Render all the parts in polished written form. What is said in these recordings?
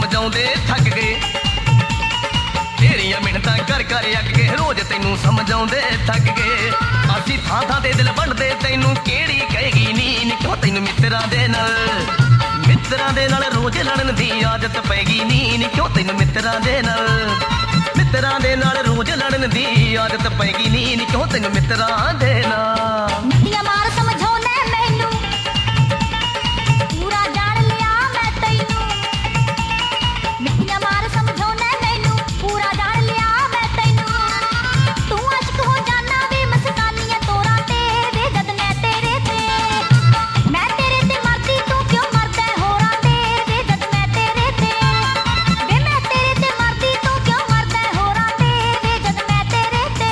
ਸਮਝਾਉਂਦੇ ਥੱਕ ਗਏ ਤੇਰੀਆਂ ਮਿਹਨਤਾਂ ਕਰ ਕਰ ਅੱਕ ਕੇ ਰੋਜ਼ ਤੈਨੂੰ ਸਮਝਾਉਂਦੇ ਥੱਕ ਗਏ ਅਸੀਂ ਥਾਂ ਥਾਂ ਤੇ ਦਿਲ ਵੰਡਦੇ ਤੈਨੂੰ ਕਿਹੜੀ ਕਹੇਗੀ ਨੀ ਕਿਉਂ ਤੈਨੂੰ ਮਿੱਤਰਾਂ ਦੇ ਨਾਲ ਰੋਜ਼ ਲੜਨ ਦੀ ਆਦਤ ਪੈਗੀ ਨੀ ਕਿਉਂ ਤੈਨੂੰ ਮਿੱਤਰਾਂ ਦੇ ਨਾਲ ਰੋਜ਼ ਲੜਨ ਦੀ ਆਦਤ ਪੈਗੀ ਨੀ ਕਿਉਂ ਤੈਨੂੰ ਮਿੱਤਰਾਂ ਦੇ ਨਾਲ ਮਿੱਟੀਆਂ ਮਾਰ ਸਮਝਾਉਣਾ ਮੈਨੂੰ ਪੂਰਾ ਜਾਣ ਲਿਆ ਮੈਂ ਤੈਨੂੰ ਮਿੱਟੀਆਂ ਮਾਰ ਸਮਝਾਉਣਾ ਮੈਨੂੰ ਪੂਰਾ ਜਾਣ ਲਿਆ ਮੈਂ ਤੈਨੂੰ ਤੂੰ ਆਸ਼ਿਕ ਹੋ ਜਾਣਾ ਵੇ ਮਸਤਾਨੀਆਂ ਤੋਰਾਂ ਤੇ ਵੇ ਜਦ ਮੈਂ ਤੇਰੇ ਤੇ ਮਰਦੀ ਤੂੰ ਕਿਉਂ ਮਰਦਾ ਹੋਰਾਂ ਤੇ ਵੇ ਜਦ ਮੈਂ ਤੇਰੇ ਤੇ ਵੇ ਮੈਂ ਤੇਰੇ ਤੇ ਮਰਦੀ ਤੂੰ ਕਿਉਂ ਮਰਦਾ ਹੋਰਾਂ ਤੇ ਵੇ ਜਦ ਮੈਂ ਤੇਰੇ ਤੇ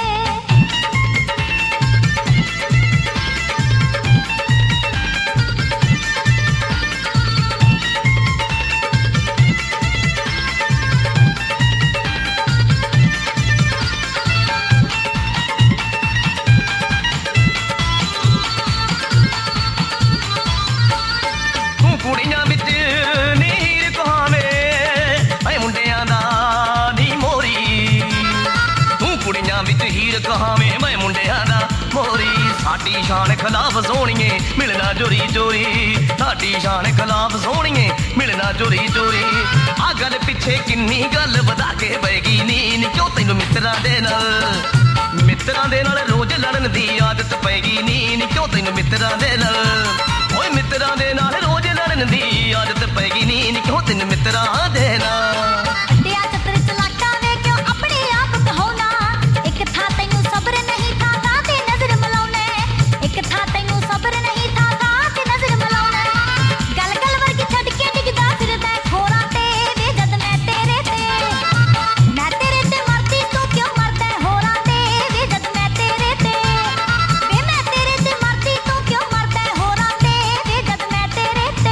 ਤੂੰ ਕੁੜੀਆਂ ਵਿੱਚ ਨੀਰ ਕਹਾਵੇਂ ਐ ਮੁੰਡਿਆਂ ਦਾ ਨੀ ਮੋਰੀ ਤੂੰ ਕੁੜੀਆਂ ਵਿੱਚ ਹੀਰ ਕਹਾਵੇਂ ਮੈਂ ਮੁੰਡਿਆਂ ਦਾ ਮੋਰੀ ਸਾਡੀ ਸ਼ਾਨ ਖਿਲਾਫ ਸੋਹਣੀਏ ਮਿਲਣਾ ਚੋਰੀ ਚੋਰੀ ਸਾਡੀ ਸ਼ਾਨ ਖਿਲਾਫ ਸੋਹਣੀਏ ਮਿਲਣਾ ਚੋਰੀ ਚੋਰੀ ਆ ਗੱਲ ਪਿੱਛੇ ਕਿੰਨੀ ਗੱਲ ਵਧਾ ਕੇ ਬੈਗੀ ਨੀ ਕਿਉਂ ਤੈਨੂੰ ਮਿੱਤਰਾਂ ਦੇ ਨਾਲ ਰੋਜ਼ ਲੜਨ ਦੀ ਆਦਤ ਪੈਗੀ ਨੀ ਕਿਉਂ ਤੈਨੂੰ ਮਿੱਤਰਾਂ ਦੇ ਨਾਲ ਓਏ ਮਿੱਤਰਾਂ ਦੇ ਨਾਲ ਰੋਜ਼ ਲੜਨ ਦੀ ਆਦਤ ਪੈਗੀ ਨੀ ਕਿਉਂ ਤੈਨੂੰ ਮਿੱਤਰਾਂ ਦੇ ਨਾਲ ਅੱਡਿਆ ਚਤਰ ਚਲਾਕਾ ਵੇ ਕਿਉਂ ਆਪਣੇ ਆਪ ਕਹਾਉਣਾ ਇੱਕ ਥਾਂ ਤੈਨੂੰ ਸਬਰ ਨਹੀਂ ਥਾਂ ਤੇ ਨਜ਼ਰ ਮਲਾਉਣਾ ਇੱਕ ਥਾਂ ਤੈਨੂੰ ਸਬਰ ਨਹੀਂ ਥਾਂ ਤੇ ਨਜ਼ਰ ਮਲਾਉਣਾ ਗੱਲ ਵਰਗੀ ਛੱਡ ਕੇ ਡਿੱਗਦਾ ਫਿਰਦਾ ਖੋਰਾਂ ਤੇ ਵੇ ਜਦ ਮੈਂ ਤੇਰੇ ਤੇ ਮਰਦੀ ਤੂੰ ਕਿਉਂ ਮਰਦਾ ਹੋਰਾਂ ਤੇ ਵੇ ਜਦ ਮੈਂ ਤੇਰੇ ਤੇ ਵੇ ਮੈਂ ਤੇਰੇ ਤੇ ਮਰਦੀ ਤੂੰ ਕਿਉਂ ਮਰਦਾ ਹੋਰਾਂ ਤੇ ਵੇ ਜਦ ਮੈਂ ਤੇਰੇ ਤੇ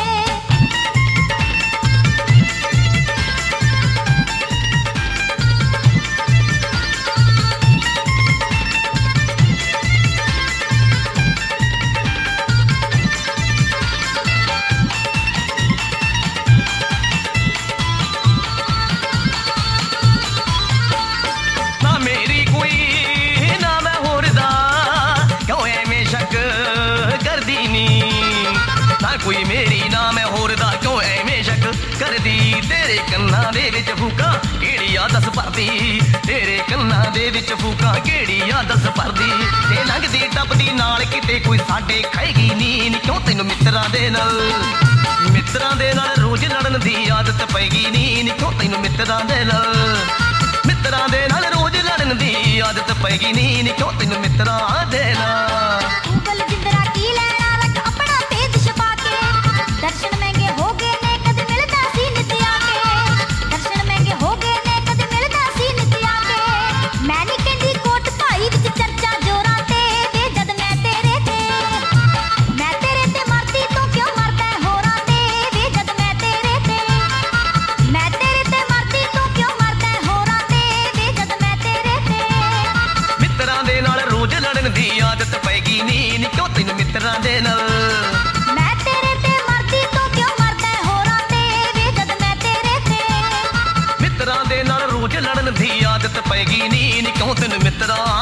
ਨਾ ਮੇਰੀ ਕੋਈ ਨਾ ਮੈਂ ਹੋਰ ਦਾ ਕਿਉਂ ਐਵੇਂ ਸ਼ੱਕ ਕਰਦੀ ਨੀ ਨਾ ਕੋਈ ਮੇਰੀ ਨਾ ਮੈਂ ਹੋਰ ਦਾ ਕਿਉਂ ਐਵੇਂ ਸ਼ੱਕ ਕਰਦੀ ਤੇਰੇ ਕੰਨਾਂ ਦੇ ਵਿੱਚ ਫੂਕਾਂ ਕਿਹੜੀ ਆ ਦੱਸ ਭਰਦੀ ਤੇਰੇ ਕੰਨਾਂ ਦੇ ਵਿੱਚ ਫੂਕਾਂ ਕਿਹੜੀ ਆ ਦੱਸ ਭਰਦੀ ਤੇ ਲੰਘਦੀ ਟੱਪਦੀ ਨਾਲ ਕਿਤੇ ਕੋਈ ਸਾਡੇ ਖਾਏਗੀ ਨੀ ਕਿਉਂ ਤੈਨੂੰ ਮਿੱਤਰਾਂ ਦੇ ਨਾਲ ਰੋਜ਼ ਲੜਨ ਦੀ ਆਦਤ ਪੈਗੀ ਨੀ ਕਿਉਂ ਤੈਨੂੰ ਮਿੱਤਰਾਂ ਦੇ ਨਾਲ ਰੋਜ਼ ਲੜਨ ਦੀ ਆਦਤ ਪੈਗੀ ਨੀ ਕਿਉਂ ਤੈਨੂੰ ਮਿੱਤਰਾਂ ਦੇ ਨਾਲ ਤੂੰ ਬਲਜਿੰਦਰਾ ਕੀ ਲੈਣਾ ਰੱਖ ਆਪਣਾ ਭੇਦ ਛਪਾ ਕੇ ਦਰਸ਼ਨ ਮਹਿੰਗੇ ਹੋ ਗਏ ਨੇ ਕਦੇ ਮਿਲਦਾ ਸੀ ਨਿਤ ਆ ਕੇ ਦਰਸ਼ਨ ਮਹਿੰਗੇ ਹੋ ਗਏ ਨੇ ਕਦੇ ਮਿਲਦਾ ਸੀ ਨਿਤ ਆ ਕੇ ਮੈਂ ਨਹੀਂ ਕਹਿੰਦੀ ਕੋਟ ਭਾਈ ਵਿੱਚ ਚਰਚਾ ਜੋਰਾਂ ਤੇ ਵੇ ਜਦ ਮੈਂ ਤੇਰੇ ਤੇ ਮਰਦੀ ਤੂੰ ਕਿਉਂ ਮਰਦਾ ਹੋਰਾਂ ਤੇ ਵੇ ਜਦ ਮੈਂ ਤੇਰੇ ਤੇ ਮਰਦੀ ਤੂੰ ਕਿਉਂ ਮਰਦਾ ਹੋਰਾਂ ਤੇ ਵੇ ਜਦ ਮੈਂ ਤੇਰੇ ਤੇ ਮਿੱਤਰਾਂ ਦੇ ਨਾਲ ਰੋਜ਼ ਲੜਨ ਦੀ ਆਦਤ ਪੈਗੀ ਨੀ ਕਿਉਂ ਤੈਨੂੰ ਮਿੱਤਰਾਂ ਦੇ ਨਾਲ ਮੈਂ ਤੇਰੇ ਤੇ ਮਰਦੀ ਤੂੰ ਕਿਉਂ ਮਰਦਾ ਹੋਰਾਂ ਤੇ ਵੇ ਜਦ ਮੈਂ ਤੇਰੇ ਤੇ ਮਿੱਤਰਾਂ ਦੇ ਨਾਲ ਰੋਜ਼ ਲੜਨ ਦੀ ਆਦਤ ਪੈਗੀ ਨੀ ਕਿਉਂ ਤੈਨੂੰ ਮਿੱਤਰਾਂ